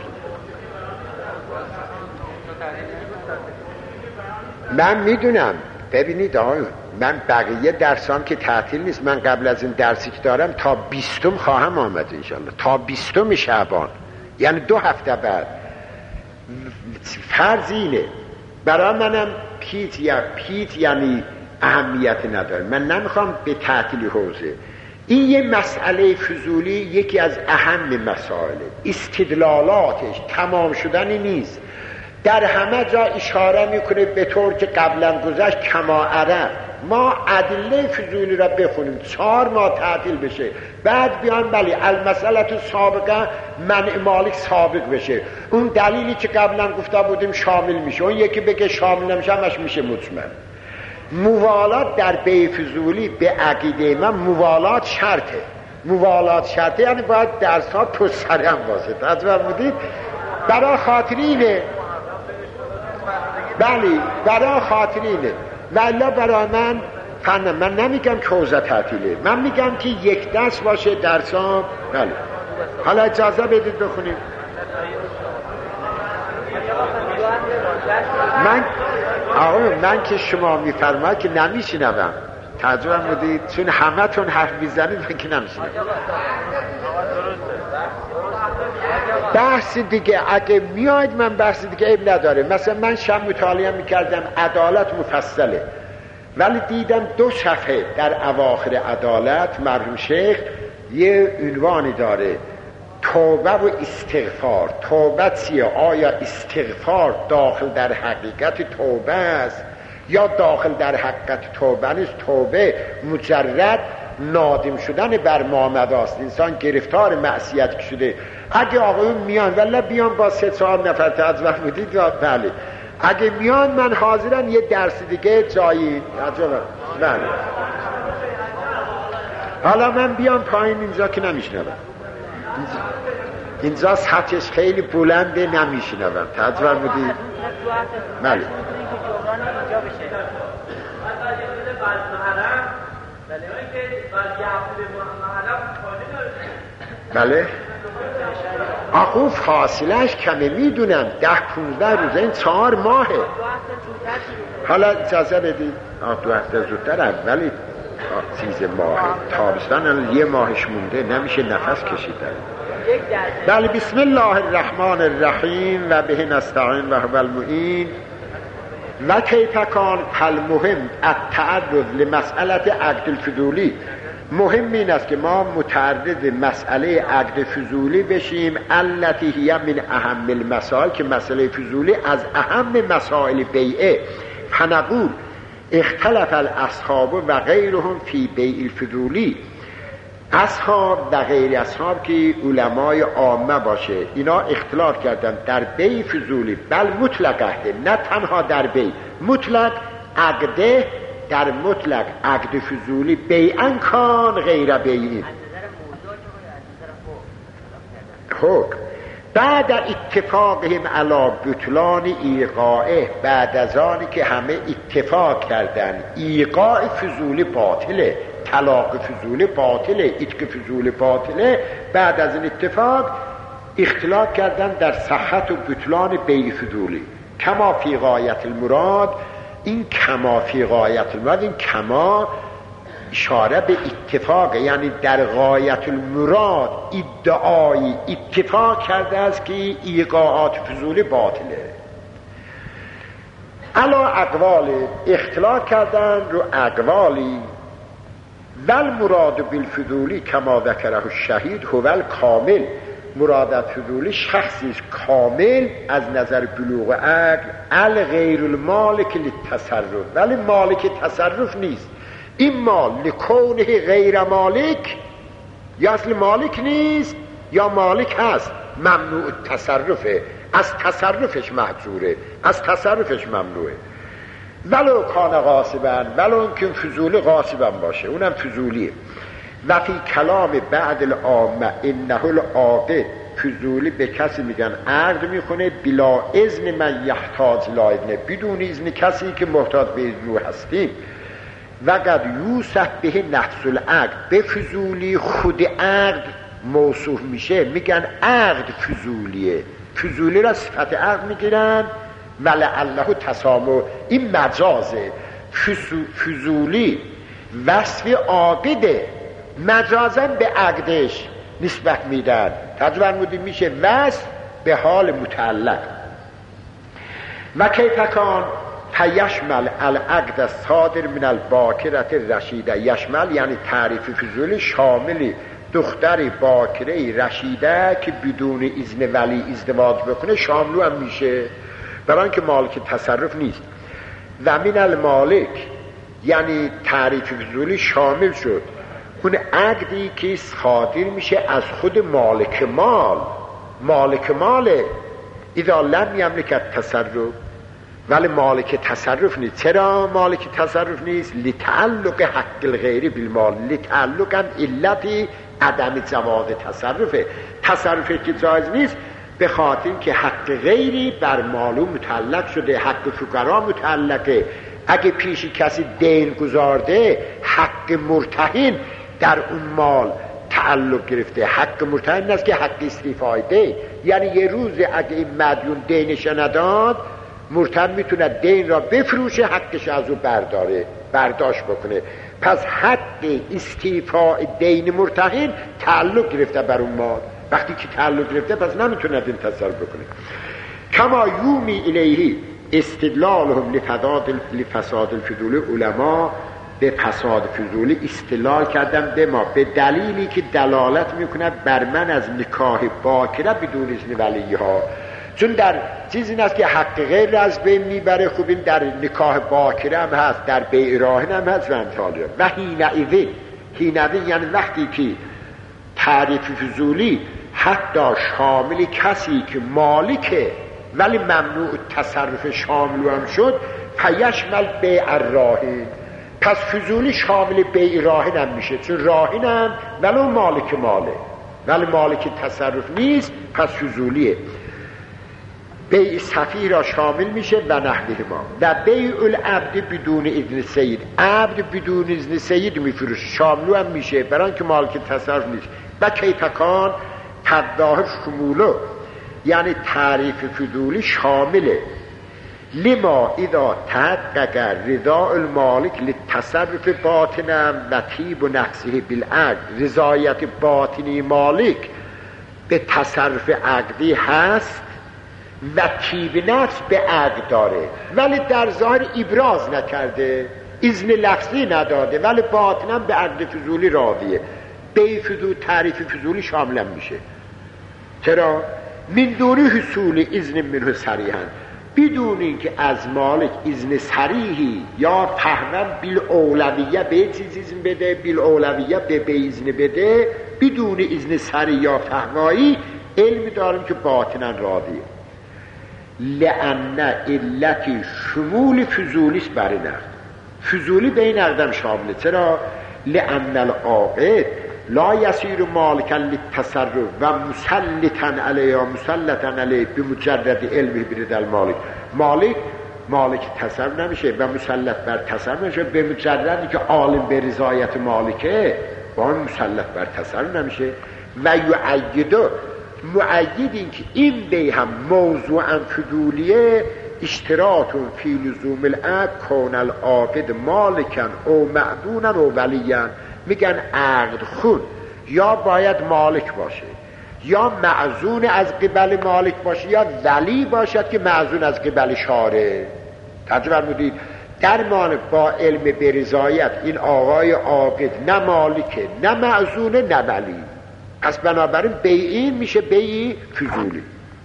من میدونم، ببینید آقای من بقیه درسام که تعطیل نیست، من قبل از این درسی که دارم تا بیستم خواهم آمد انشاءالله، تا بیستم شعبان، یعنی دو هفته بعد. فرض اینه برای منم پیت یا پیت یعنی اهمیت نداره، من نمیخوام به تعطیل حوزه. این یه مسئله فضولی یکی از اهم مسائل، استدلالاتش تمام شدنی نیست، در همه جا اشاره میکنه به طور که قبلا گذشت کما عرف. ما ادله فضولی را بخونیم چهار ماه تعطیل بشه، بعد بیان بلی المسئله تو سابقه منع مالک سابق بشه، اون دلیلی که قبلا گفته بودیم شامل میشه، اون یکی بگه شامل نمیشه همش میشه مطمئن. موالات در بیع فضولی به عقیده من موالات شرطه. موالات شرطه یعنی باید درس ها پسره هم باشه. تجربه بودید برای خاطرینه، بلی برای خاطرینه. والله برای من فنم، من نمیگم که حوزه تعطیله، من میگم که یک دست باشه درس ها. بله حالا اجازه بدید بخونیم. من آقا من که شما میفرماید که نمیشنوم، تجربه بودید چون همه تون حرف میزنید من که نمیشنوم. بحث دیگه اگه میاید من بحث دیگه عیب نداره. مثلا من شب مطالعه میکردم عدالت مفصله، ولی دیدم دو صفحه در اواخر عدالت مرحوم شیخ یه عنوانی داره توبه و استغفار. توبه چیه؟ آیا استغفار داخل در حقیقت توبه است یا داخل در حقیقت توبه نیست؟ توبه مجرد نادم شدن بر معامله است. انسان گرفتار معصیت شده. اگه آقایون میان ولی بیان با سه چهار نفر تجربه بودید بله، اگه میان من حاضرم یه درس دیگه جایی تجربه بله. حالا من بیام پایین اینجا که نمیشنوم، اینجا سطحش خیلی بلنده نمیشنوم. تجربه بودید بله. بله آقو فاصلش کمه میدونم، ده پونزده روزه، این چهار ماهه. حالا اجازه بدید دو هفته زودتر اولی سیزه ماهه، تابستان یه ماهش مونده، نمیشه نفس کشیدن. بله بسم الله الرحمن الرحیم و به نستعین و هو المعین. و کیف کان المهم التعرض لمسئله عقد الفضولی. مهم این است که ما متعرض مسئله عقد فضولی بشیم، التي هی من اهم المسائل، که مسئله فضولی از اهم مسائل بیعه. فنقول اختلف الاصحاب و غیرهم فی بیع الفضولی. اصحاب و غیر اصحاب که علمای عامه باشه اینا اختلاف کردن در بیع فضولی، بل مطلق عهده، نه تنها در بیع مطلق عقده، در مطلق عقد فضولی بیعن کان غیر بیعین حکم. بعد اتفاقهم علی بطلان ایقاعه، بعد از آنی که همه اتفاق کردن ایقاع فضولی باطله، طلاق فضولی باطله، اتق فضولی باطله، بعد از این اتفاق اختلاف کردن در صحت و بطلان بیع فضولی. کما فی غایت المراد، این کما فی غایت المراد، این کما اشاره به اتفاق، یعنی در غایت المراد ادعای اتفاق کرده است که ایقاعات فضولی باطله. علا اقوال، اختلاف کردن رو اقوالی. ول مراد بالفضولی کما ذکره الشهید هو الکامل. مراد فضولی شخصی کامل از نظر بلوغ عقل، الغیر المالک للتصرف، ولی مالک تصرف نیست. این مال لکونه غیر مالک، یا اصل مالک نیست یا مالک هست، ممنوع تصرفه، از تصرفش محجوره، از تصرفش ممنوعه. ولو کان غاصبا، ولو که فضولی غاصبا باشه، اونم فضولیه. و فی کلام بعد العامه انه العاقد، فضولی به کسی میگن عقد میکنه بلا اذن من یحتاج لا اذن، بدون اذن کسی که محتاج به اذن هستیم. و قد یوصف به نفس العقد، به فضولی خود عقد موصوف میشه، میگن عقد فضولیه، فضولی را صفت عقد میگیرن. ولعله تسامح، این مجازه، فضولی وصف عاقده، مجازن به عقدش نسبت میدن. تجربه مودی میشه وصف به حال متعلق. و کیف کان فیشمل العقد الصادر من الباکرة الرشیده. یشمل یعنی تعریف فضولی شامل دختر باکره رشیده که بدون اذن ولی ازدواج بکنه شاملو هم میشه، برای اینکه مالک تصرف نیست. و من المالک یعنی تعریف فضولی شامل شد اون عقدی که صادر میشه از خود مالک مال، مالک ماله. اذا لم یملک التصرف، ولی مالک تصرف نیست. چرا مالک تصرف نیست؟ لتعلق حق الغیر بالمال، لتعلق هم علتی عدم جواز تصرفه، تصرفه که جایز نیست به خاطر که حق غیری بر مالو متعلق شده، حق فقرا متعلقه. اگه پیشی کسی دین گذارده حق مرتهن در اون مال تعلق گرفته. حق مرتهن است که حق استیفای ده، یعنی یه روز اگه این مدیون دینش نداد مرتهن میتونه دین را بفروشه، حقش از او برداره، برداشت بکنه. پس حق استیفای دین مرتهن تعلق گرفته بر اون مال. وقتی که تعلق گرفته پس نمیتونه دین تصرف بکنه. کما یومی الیهی استدلالهم لفساد الفضولی، علما به فساد فضولی استدلال کردن به ما به دلیلی که دلالت میکنه بر من از نکاح باکره بدون اذن ولی ها. چون در چیزی این است که حق غیر را از بین میبره. خوب این در نکاح باکره هم هست، در بیع راهن هم هست و امثال. و حینئذ حینوی یعنی وقتی که تعریف فضولی حتی شامل کسی که مالکه ولی ممنوع تصرف شامل هم شد فیشمل بیع الراهن، پس فضولی شامل بیع راهن هم میشه، چون راهن هم ولو مالک ماله ولی مالک تصرف نیست، پس فضولیه. بیع صفیح را شامل میشه و نحوه ما. و بیع العبد بدون اذن سید، عبد بدون اذن سید میفروشه، شاملو هم میشه برای که مالک تصرف نیست. و کیتکان تظاهر شمولو، یعنی تعریف فضولی شامله لما اذا تحقق رضا المالک لتصرف باطنم و طیب و نفسه بالعقد، رضایت باطنی مالک به تصرف عقدی هست و طیب نفس به عقد داره ولی در ظاهر ابراز نکرده، اذن لفظی نداده ولی باطنم به عقد فضولی راضیه. به فضول تعریف فضولی شامل میشه. چرا؟ من دون حصول اذن منه صریحا، بدون اینکه از مالک اذن صریحی یا فهما بالاولویه به چیز اذن بده، بالاولویه به به اذن بده، بدون اذن صریح یا فهمایی علمی داریم که باطنا راضیه. لأن علت شمول فضولیست برای نقد، فضولی به این نقدم شامله. چرا؟ لأن العاقد لا یسیر مالکا للتصرف و مسلطا علیه یا مسلطا علیه بمجرد علمه برد المالک، مالک مالک تصرف نمیشه و مسلط بر تصرف نمیشه به مجردی که عالم به رضایت مالکه با اون مسلط بر تصرف نمیشه. و یعیدو معید این که این بی هم موضوعا فضولیه اشتراطون فی لزوم العقد کون العاقد مالکن او معدونن او ولیان، میگن عقد خون یا باید مالک باشه یا معزون از قبل مالک باشه یا ولی باشد که معزون از قبل شاره. ترجمه فرمودید در معنی با علم برضایت این آقای عاقد نه مالکه نه معزونه نه ولی، پس بنابراین بیعین میشه بیع فضولی.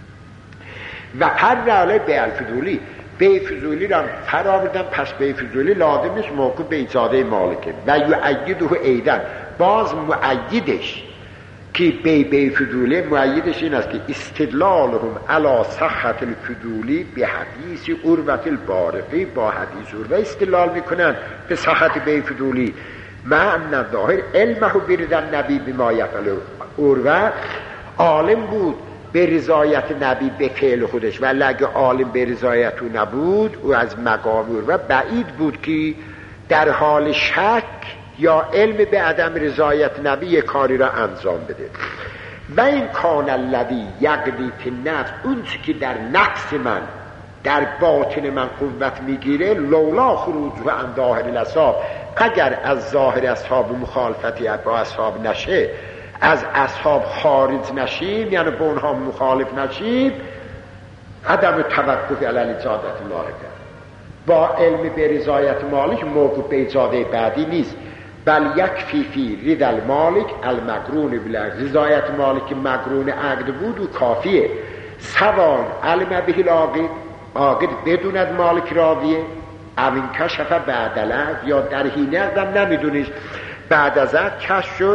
و پر علی بیع الفضولی، بیع فضولی را فرا بردن، پس بیع فضولی لازم نیست موقع به ایجاده مالکه. و یعیده ایدن، باز معیدش که بیع بیع فضولی معیدش این است که استدلالهم علی صحت الفضولی به حدیث عروة البارقی، با حدیث عروة استدلال میکنن به صحت بیع فضولی. معنی ظاهر علمه برد نبی بما یفعل عروة، عالم بود به رضایت نبی به فعل خودش، ولی اگه عالم به رضایت او نبود او از مقام عروة بعید بود که در حال شک یا علم به عدم رضایت نبی یک کاری را انجام بده. و این کان الذی یقضی فی النفس، اون چی که در نفس من در باطن من قوت میگیره، لولا خروج و عن ظاهر الاصحاب، اگر از ظاهر اصحاب مخالفتی با اصحاب نشه، از اصحاب خارج نشیم یعنی به اونها مخالف نشیم، عدم توقف علی اجازت مالک، با علم به رضایت مالک موقع به اجازه بعدی نیست، بل یکفی فی رضا المالک المقرون بالعقد، رضایت مالک مقرون عقد بود و کافیه. سوان علم به العاقد، عاقد بدوند مالک راضیه، اوین کشف بعد العقد، یا در حین عقدم نمیدونیش بعد از عقد کشف شد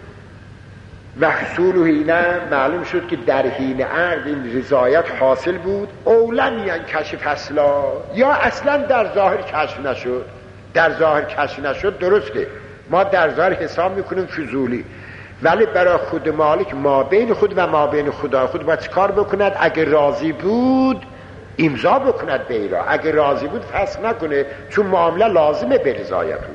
و حصول حینه معلوم شد که در حین عقد این رضایت حاصل بود، اولن یعنی کشف اصلا، یا اصلا در ظاهر کشف نشد. در ظاهر کشف نشد درسته، ما در ظاهر حساب میکنیم فضولی، ولی برای خود مالک ما بین خود و ما بین خدا خود باید کار بکند، اگر راضی بود امضا بکند به ایرا، اگر راضی بود فسخ نکنه، چون معامله لازمه به رضایت او.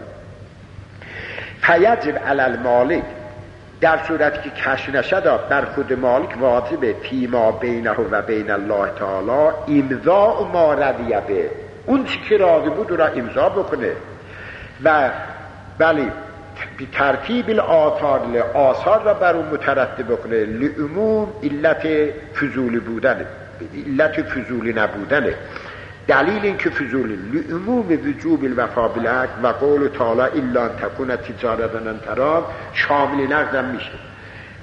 فیجب علی المالک، در صورتی که کشف نشد بر خود مالک واجبه فیما بینه و بین الله تعالی امضا و ما رضیه به، اون چی که راضی بود را امضا بکنه. و بلی بی ترتیب الآثار، آثار را بر اون مترتب بکنه، لعموم علت فضولی بودنه، علت فضولی نبودنه. دلیل این که فضولی لعموم وجوب الوفا بالعقد و قول تعالی الا ان تکون تجارتا لن ترام شامل نقدم میشه.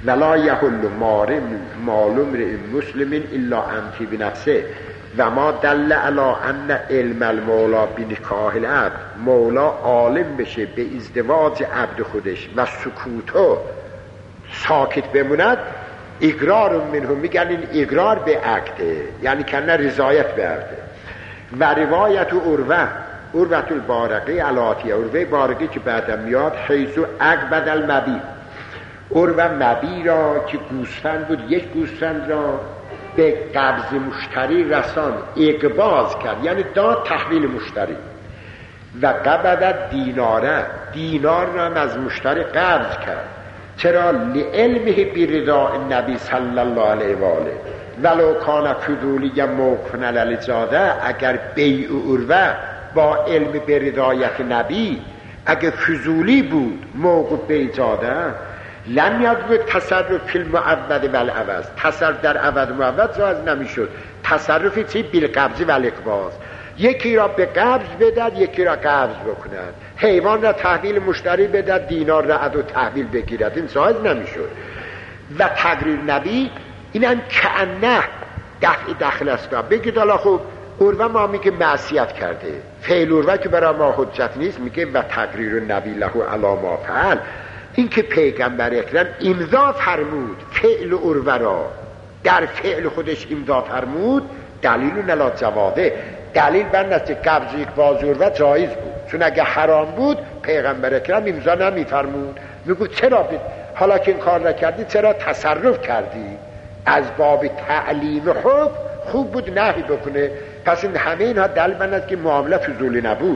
ولا یحل مال امرئ مسلم الا انتی بنفسه و ما دل علی ان علم المولا بنکاح العبد، مولا عالم بشه به ازدواج عبد خودش و سکوتو ساکت بموند، اقرار منهم، میگن این اقرار به عقده، یعنی کنه رضایت به عقده. و روایت عروه عروة البارقی علاتیه، عروه بارقی که بعدم میاد، حیث عقبد المبی، عروه مبی را که گوسفند بود، یک گوسفند را به قبض مشتری رسان، اقباض کرد، یعنی داد تحویل مشتری. و قبض دیناره، دینار را از مشتری قبض کرد. چرا؟ لعلمه برضا النبی صلی الله علیه و آله ولو کان فضولی موقفن علی الجاده، اگر بیع عروه با علم برضایت نبی اگر فضولی بود موقف بیع جاده، لم یجوز تصرف فی المعود و العوض، تصرف در عوض و معود جایز نمیشد. تصرفی چی؟ بالقبض و الاقباض، یکی را به قبض بدد یکی را قبض بکند، حیوان را تحویل مشتری بدد دینار را ادو تحویل بگیرد، این جایز نمیشد. و تقریر نبی اینم کأنه دفع دخل است. بگید حالا خوب عروه ما میگه معصیت کرده، فعل عروه که برای ما حجت نیست، میگه و تقریر نبی له علی ما فعل، این که پیغمبر اکرم امضا فرمود فعل عروه را، در فعل خودش امضا فرمود، دلیل نلا جواده، دلیل بر است که قبض یک باز عروه جایز بود، چون اگه حرام بود پیغمبر اکرم امضا نمیفرمود. میگو چرا بید؟ حالا که این کار نکردی چرا تصرف کردی؟ از باب تعلیم حکم خوب بود نهی بکنه. پس این همه اینها دلیل بر است که معامله فضولی نبود.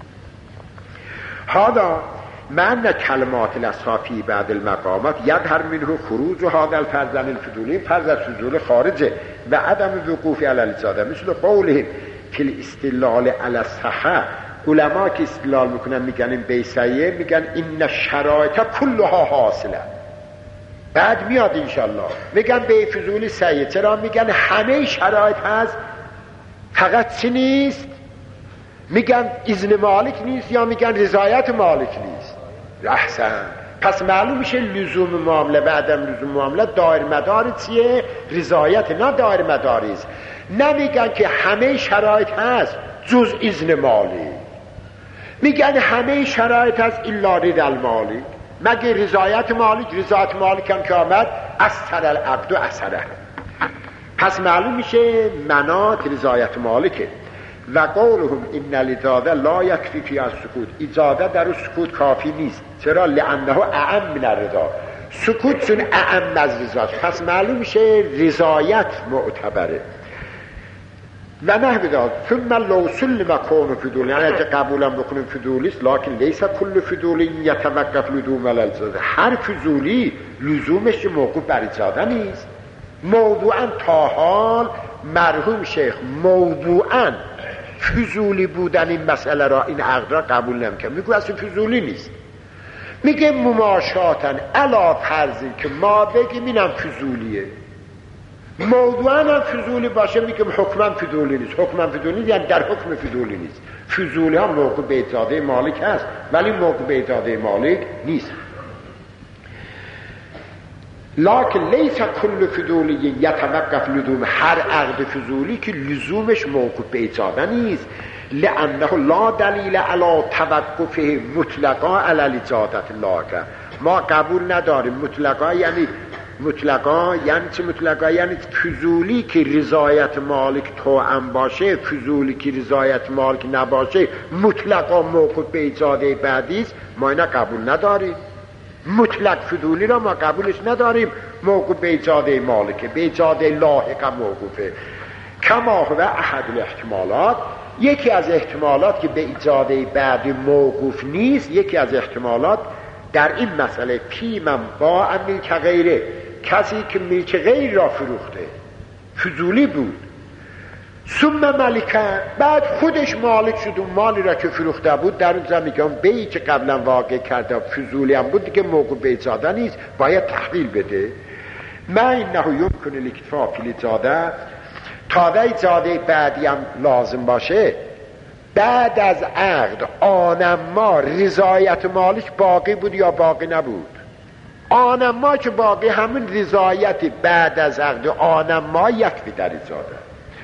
حالا معنی کلمات الاصحافی بعد المقامات یظهر منه خروج و هذا الفرض عن الفضولی، فرض از فضول خارجه و عدم وقوف علی الجاده، مثل قولهم فی الاستدلال علی الصحه. علما که استدلال میکنن میگن این بیسیه، میگن این شرایط کلها حاصله، بعد میاد انشالله میگن به فضولی سیه. چرا؟ میگن همه شرایط هست، فقط چی نیست؟ میگن اذن مالک نیست یا میگن رضایت مالک نیست. احسن، پس معلوم میشه لزوم معامله و عدم لزوم معامله دایر مدار چیه؟ رضایت، نه دایر مداریست. نمیگن که همه شرایط هست جز اذن مالک، میگن همه شرایط هست الا رضا المالک، مگه رضایت مالک. رضایت مالک هم که آمد اثر العقد و اثره، پس معلوم میشه منات رضایت مالکه. و قولهم این الاجازه لا یکفی فی السکوت، اجازه در سکوت کافی نیست. چرا؟ لانه اعم من الرضا، سکوت چون اعم از رضاست، پس معلوم میشه رضایت معتبره. و نه بداد ثم لو سلم کون فضولی، یعنی اگه قبولم بکنیم فضولیست، لکن لیس کل فضولی یتوقف لزوم علی الجاده، هر فضولی لزومش موقوف بر اجازه نیست. موضوعا تا حال مرحوم شیخ موضوعا فضولی بودن این مسئله را، این عقد را قبول نمیکنه، میگه اصلا فضولی نیست. میگه مماشاتن علا فرضی که ما بگیم اینم فضولیه، موضوعا هم فضولی باشه میگم حکمم فضولی نیست. حکمم فضولی نیست یعنی در حکم فضولی نیست. فضولی ها موقع به اجازه مالک هست ولی موقع به اجازه مالک نیست. لکن لیس کل فضولی یتوقف لزوم، هر عقد فضولی که لزومش موقع به اجازه نیست، لانه لا دلیل علی توقف مطلقا علی الاجازه لاکه، ما قبول نداریم مطلقا. یعنی مطلقا یعنی چه مطلقا؟ یعنی فضولی که رضایت مالک توأم باشه، فضولی که رضایت مالک نباشه مطلقا موقف به اجازه بعدیست، ما اینا قبول نداریم. مطلق فضولی را ما قبولش نداریم موقف به اجازه مالکه، به اجازه لاحقا موقفه. کما هو احد الاحتمالات، یکی از احتمالات که به اجازه بعدی موقف نیست، یکی از احتمالات در این مسئله فی من باع ملک غیره، کسی که ملک غیر را فروخته فضولی بود، ثم ملکه، بعد خودش مالک شد اون مالی را که فروخته بود، در اون زمین که اون بیعی که قبلا واقع کرده فضولی هم بود دیگه موقع به اجازه نیست، باید تحویل بده. ما اینه یمکن الاکتفا فی الاجازه، تا در اجازه بعدی هم لازم باشه، بعد از عقد آنما رضایت مالک باقی بود یا باقی نبود؟ آنما که باقی همین رضایت بعد از عقد آنما یکفی در ایجاده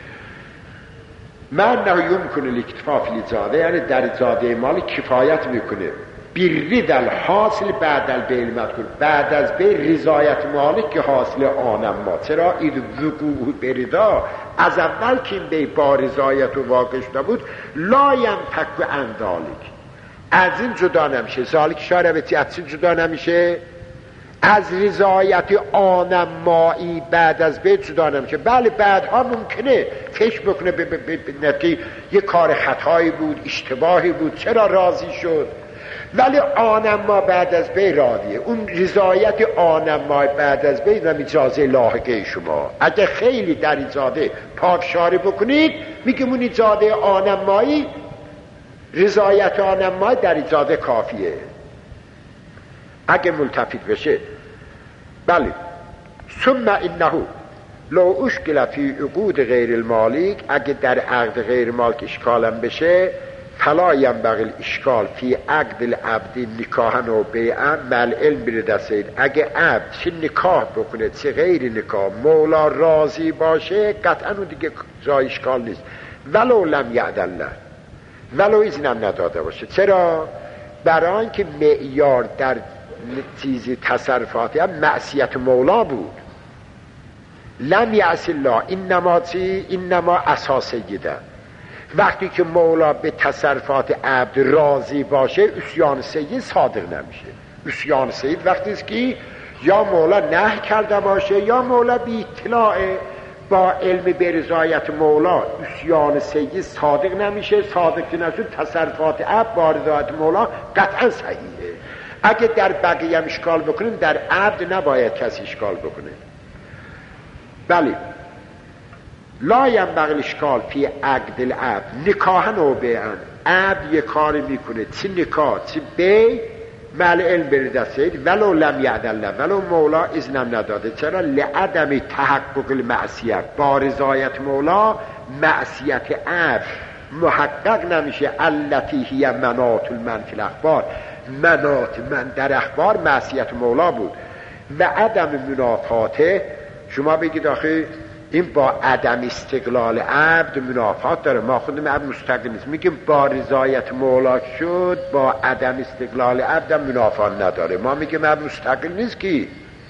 من نه یمکنه الاکتفاء فی الزاده، یعنی در زاده مال کفایت میکنه بیرید الحاصل بعد البیع المذکور، بعد از بیع رضایت مالک که حاصل آنما. چرا اید وقوع بردا از اول که این بیع با رضایت و واقع شده بود لا ینفک عن ذلک، از این جدا نمیشه. ذالک شاربتی از این جدا نمیشه، از رضایت آنمایی بعد از بیع جدا نمیشه. بله بعدها ممکنه فکر بکنه به یه کار خطایی بود، اشتباهی بود، چرا راضی شد، ولی آنما بعد از بیع راضیه. اون رضایت آنما بعد از بیع نمی اجازه لاحقه شما. اگه خیلی در ایجاده پافشاری بکنید میگم اون ایجاده آنمایی، رضایت آنمایی در ایجاده کافیه اگه ملتفت بشه. بله. ثم انه لو اشکل فی عقود غیر المالک، اگه در عقد غیر مالک اشکالم بشه فلا ینبغی الاشکال فی عقد العبد نکاحا و بیعا مع العلم بالرسید. اگه عبد چه نکاح بکنه چه غیر نکاح مولا راضی باشه قطعا اون دیگه جای اشکال نیست، ولو لم یعدل له، ولو اذنم نداده باشه. چرا؟ برای اینکه معیار در چیزی تصرفاتی هم معصیت مولا بود. لم یعص الله انما چی؟ انما اساس سیده. وقتی که مولا به تصرفات عبد راضی باشه عصیان سید صادق نمیشه. عصیان سید وقتی است که یا مولا نهی کرده باشه یا مولا بی اطلاع با علم به رضایت مولا عصیان سید صادق نمیشه. صادق نشد تصرفات عبد با رضایت مولا قطعا صحیحه. اگه در بقیه هم اشکال بکنیم در عبد نباید کسی اشکال بکنه. بله. لا ینبغی الاشکال فی عقد العبد نکاحا و بیعا، عبد یه کاری میکنه چه نکاح چه بیع مع العلم بالرسید ولو لم یعدل له، ولو مولا اذنم نداده. چرا؟ لعدم تحقق المعصیت، با رضایت مولا معصیت عبد محقق نمیشه. التی هی مناط المن فی الاخبار، مناط من در اخبار معصیت مولا بود. و عدم منافاته، شما بگید آخه این با عدم استقلال عبد منافات داره، ما خودم عبد مستقل نیست. میگیم با رضایت مولا شد، با عدم استقلال عبد منافات نداره. ما میگیم عبد مستقل نیست که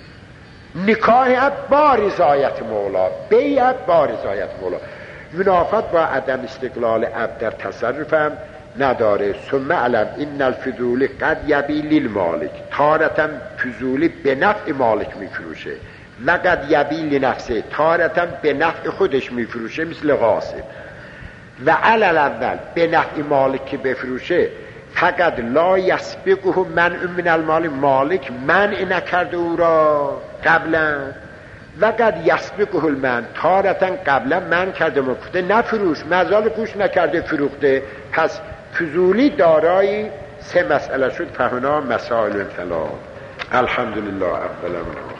نکاح عبد با رضایت مولا، بیع عبد با رضایت مولا، منافات با عدم استقلال عبد در تصرف هم نداره. ثم علم این الفضول قد یبی للمالک، تارتا فضولی به نفع مالک میفروشه، لقد یبی لنفسه، تارتا به نفع خودش میفروشه مثل غاصب. و علل اول به نفع مالک که بفروشه فقط لا یسبقه منع من المال، مالک منع نکرده او را قبلا، وقد یسبقه المنع، تارتا قبلا منع کرده مفته نفروش، مزال گوش نکرده فروخته. پس فضولی دارای سه مسئله شد. فهنا مسائل ثلاث. الحمدلله. اولا